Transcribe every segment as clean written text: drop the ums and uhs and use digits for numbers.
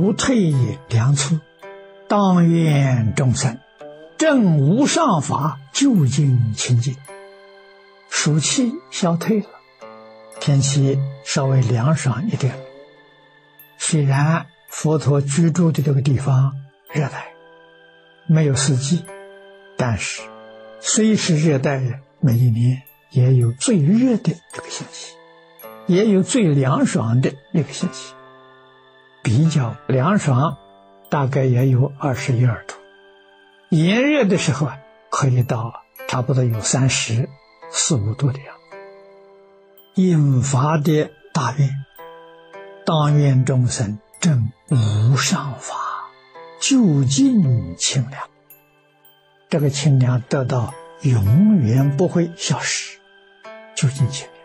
不退良策，当愿众生正无上法，究竟清净。暑气消退了，天气稍微凉爽一点。虽然佛陀居住的这个地方热带，没有四季，但是虽是热带，每一年也有最热的这个星期，也有最凉爽的那个星期。比较凉爽大概也有21、22度，炎热的时候可以到差不多有34、35度的样子。引发的大愿，当愿众生证无上法，究竟清凉。这个清凉得到永远不会消失，究竟清凉。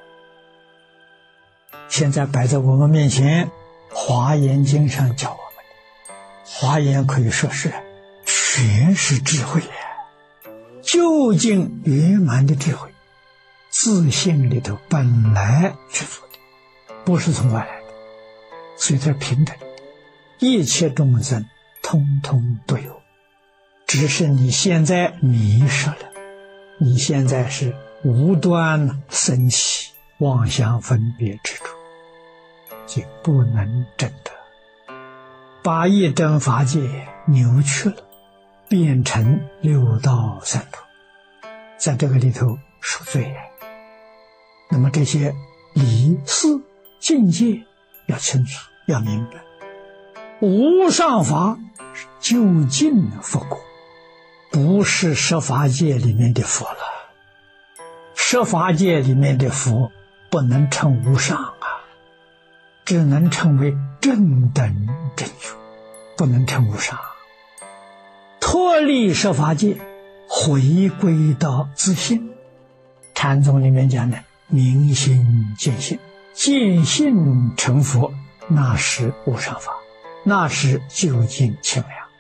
现在摆在我们面前，华严经上教我们的，华严可以说是全是智慧究竟圆满的智慧，自性里头本来去做的，不是从外来的，所以它是平等的，一切众生通通都有，只是你现在迷失了，你现在是无端生起妄想分别执着，就不能证得，把一真法界扭曲了，变成六道三途，在这个里头受罪。那么这些理事境界要清楚，要明白，无上法是究竟佛果，不是十法界里面的佛了。十法界里面的佛不能称无上只能称为正等正觉，不能称无上。脱离十法界，回归到自性。禅宗里面讲的明心见性，见性成佛，那是无上法，那是究竟清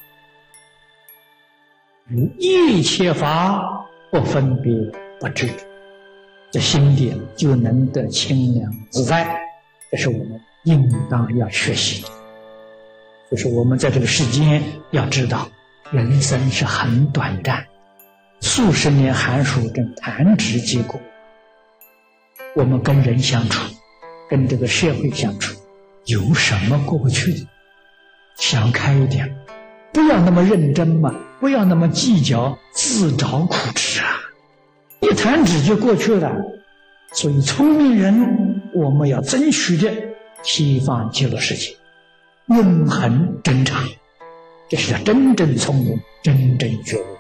凉。一切法不分别不执着，这心地就能得清凉自在，这是我们应当要学习的。就是我们在这个世间要知道，人生是很短暂，数十年寒暑正弹指即过。我们跟人相处，跟这个社会相处，有什么过不去的？想开一点，不要那么认真嘛，不要那么计较，自找苦吃一弹指就过去了。所以聪明人，我们要争取的西方极乐世界永恒真常，这是真正聪明，真正觉悟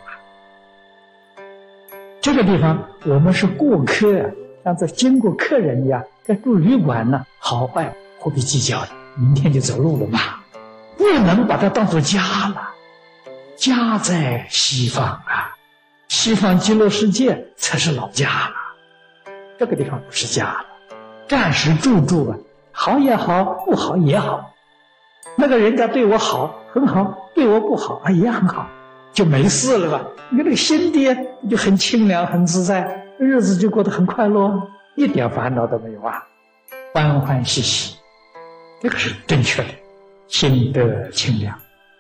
这个地方我们是过客像这经过客人一样，在住旅馆呢，好坏何必计较的，明天就走路了嘛。不能把它当作家了，家在西方西方极乐世界才是老家了，这个地方不是家了。暂时住好也好，不好也好，那个人家对我好很好，对我不好也很好，就没事了吧。你那个心地就很清凉很自在，日子就过得很快乐，一点烦恼都没有欢欢喜喜，这个是正确的，心得清凉。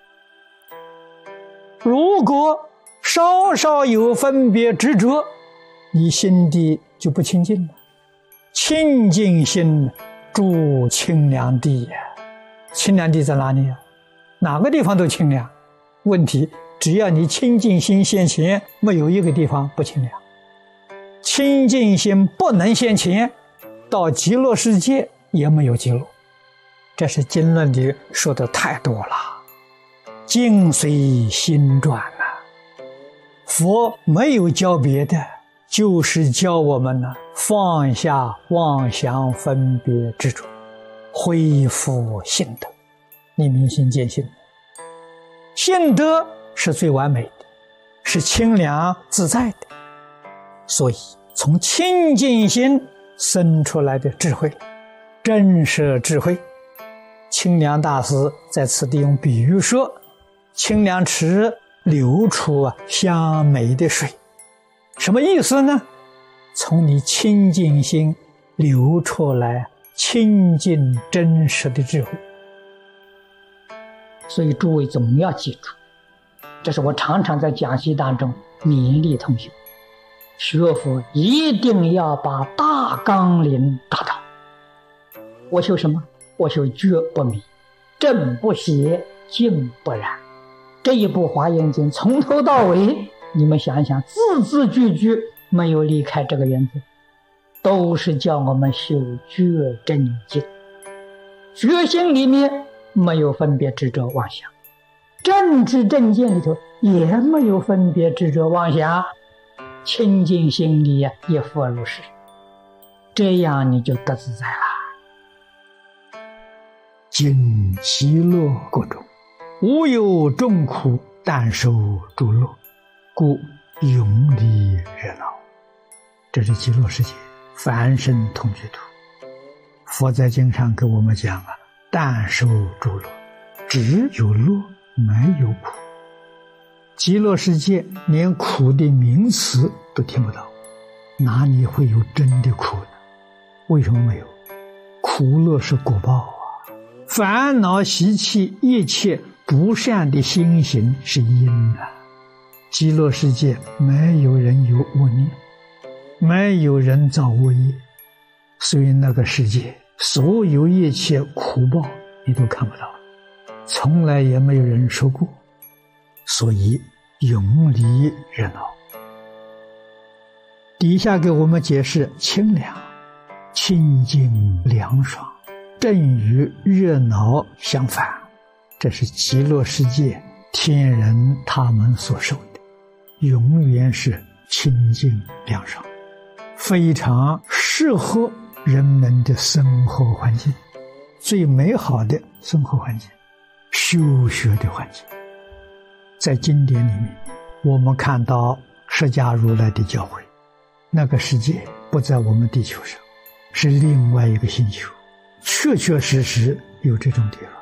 如果稍稍有分别执着，你心地就不清净了。清净心住清凉地清凉地在哪里哪个地方都清凉。问题只要你清净心现前，没有一个地方不清凉。清净心不能现前，到极乐世界也没有极乐。这是经论里说的太多了，境随心转佛没有教别的，就是教我们放下妄想分别执着，恢复性德。你明心见性，性德是最完美的，是清凉自在的。所以从清净心生出来的智慧，真是智慧。清凉大师在此地用比喻说，清凉池流出香美的水，什么意思呢？从你清净心流出来清净真实的智慧。 所以诸位总要记住，这是我常常在讲习当中勉励同学，学佛一定要把大纲领达到。我修什么？我修觉不迷，正不邪，静不染。这一部《华严经》从头到尾，你们想一想，字字句句没有离开这个原则，都是叫我们修觉真境。觉心里面没有分别执着妄想，正知正见里头也没有分别执着妄想，清净心里也复如是，这样你就得自在了。 今喜乐国中，无有众苦，但受诸乐，故永离热闹。这是极乐世界凡圣同居土。佛在经上给我们讲啊，但受诸乐，只有乐没有苦。极乐世界连苦的名词都听不到，哪里会有真的苦呢？为什么没有？苦乐是果报啊，烦恼习气一切不善的心行是因啊。极乐世界没有人有恶念，没有人造恶业，所以那个世界所有一切苦报你都看不到，从来也没有人说过，所以永离热闹。底下给我们解释清凉、清净、凉爽，正与热闹相反。这是极乐世界天人他们所受的，永远是清净凉爽，非常适合人们的生活环境，最美好的生活环境，修学的环境。在经典里面，我们看到释迦如来的教诲，那个世界不在我们地球上，是另外一个星球，确确实实有这种地方。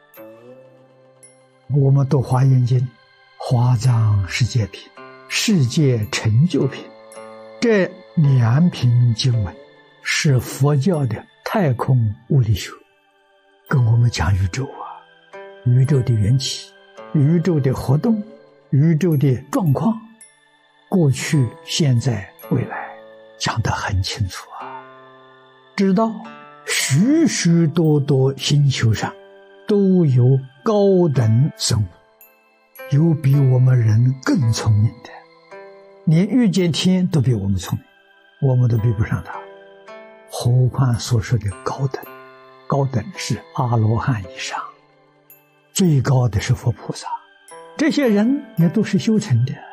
我们读华严经，华藏世界品、世界成就品，这两品经文是佛教的太空物理学，跟我们讲宇宙啊，宇宙的缘起，宇宙的活动，宇宙的状况，过去、现在、未来讲得很清楚啊。知道许许多多星球上都有高等生物，有比我们人更聪明的，连欲界天都比我们聪明，我们都比不上他，何况所说的高等。高等是阿罗汉以上，最高的是佛菩萨，这些人也都是修成的。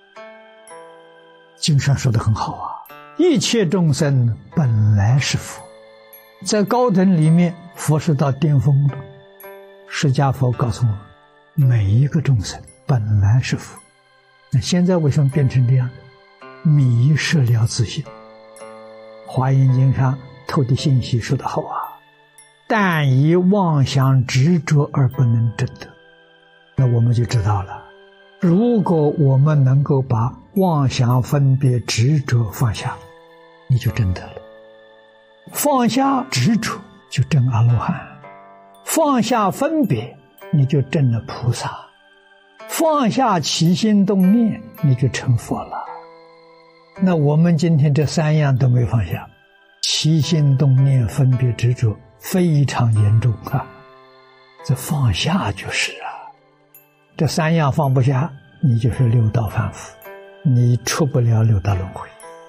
经上说得很好啊，一切众生本来是佛。在高等里面，佛是到巅峰的。释迦佛告诉我们，每一个众生本来是佛。那现在为什么变成这样？迷失了自信。华严经上透的信息说得好啊，但以妄想执着而不能证得。那我们就知道了，如果我们能够把妄想分别执着放下，你就证得了。放下执着就证阿罗汉，放下分别你就证了菩萨，放下起心动念你就成佛了。那我们今天这三样都没放下，起心动念分别执着非常严重啊，这放下就是啊，这三样放不下，你就是六道凡夫，你出不了六道轮回。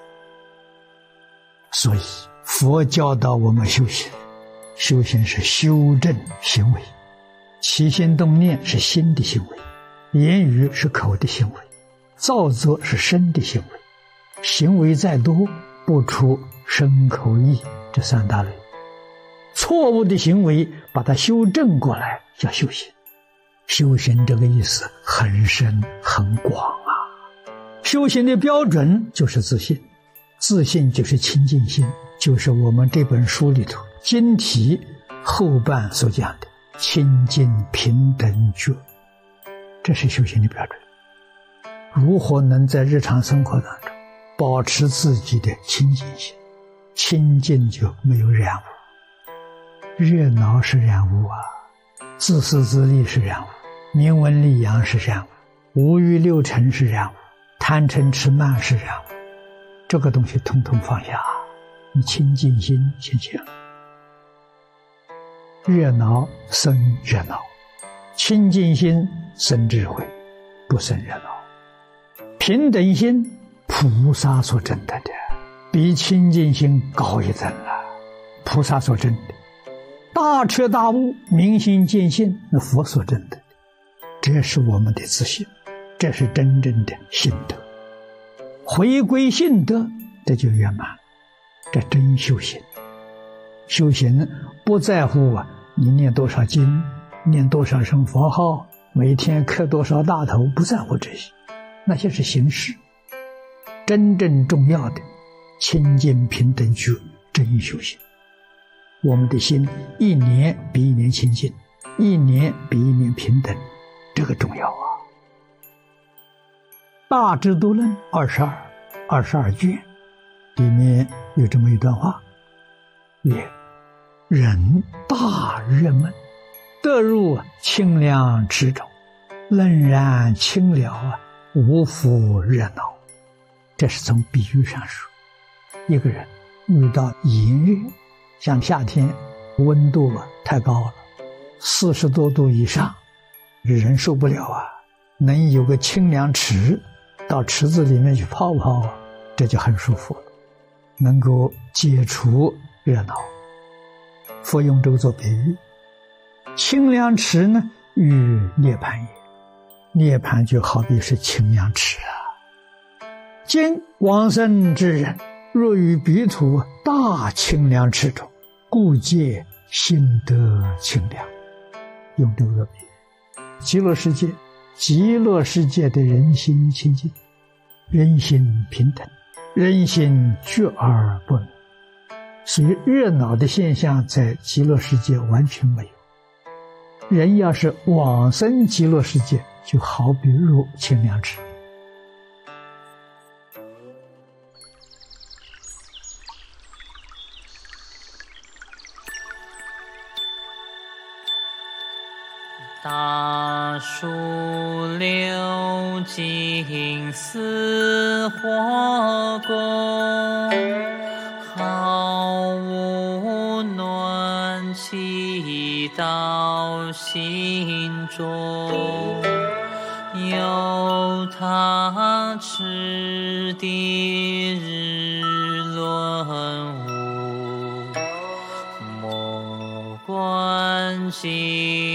所以佛教导我们修行，修行是修正行为，起心动念是心的行为，言语是口的行为，造作是身的行为，行为再多不出身口意这三大类，错误的行为把它修正过来叫修行。修行这个意思很深很广啊。修行的标准就是自信，自信就是清净心，就是我们这本书里头经题后半所讲的清净平等觉，这是修行的标准。如何能在日常生活当中保持自己的清净心？清净就没有染污，热闹是染污啊，自私自利是染污， 名闻利养是善恶，五欲六尘是善恶，贪嗔痴慢是善恶，这个东西统统放下，你清净心先行。热闹生热闹，清净心生智慧，不生热闹。平等心，菩萨所证得的，比清净心高一等了。菩萨所证的大彻大悟，明心见性，那佛所证的，这是我们的自信，这是真正的心得。回归心得，这就圆满，这真修行。修行不在乎你念多少经，念多少声佛号，每天磕多少大头，不在乎这些，那些是形式。真正重要的清净平等觉，真修行。我们的心一年比一年清净，一年比一年平等，这个重要啊。大智度论22卷里面有这么一段话，曰：人大热闷，得入清凉池中，冷然清了无复热闹。这是从比喻上说，一个人遇到炎热，像夏天温度太高了，40多度以上，人受不了啊。能有个清凉池，到池子里面去泡泡，这就很舒服了，能够解除热闹。佛用这个做比喻，清凉池呢与涅槃也，涅槃就好比是清凉池啊。今往生之人，若于彼土大清凉池中，故借心得清凉。用这个比喻，极乐世界的人心清净，人心平等，人心觉而不能，所以热闹的现象在极乐世界完全没有。人要是往生极乐世界，就好比入清凉池。 大树流金似火光，毫无暖气到心中，有他持的日轮舞，莫观今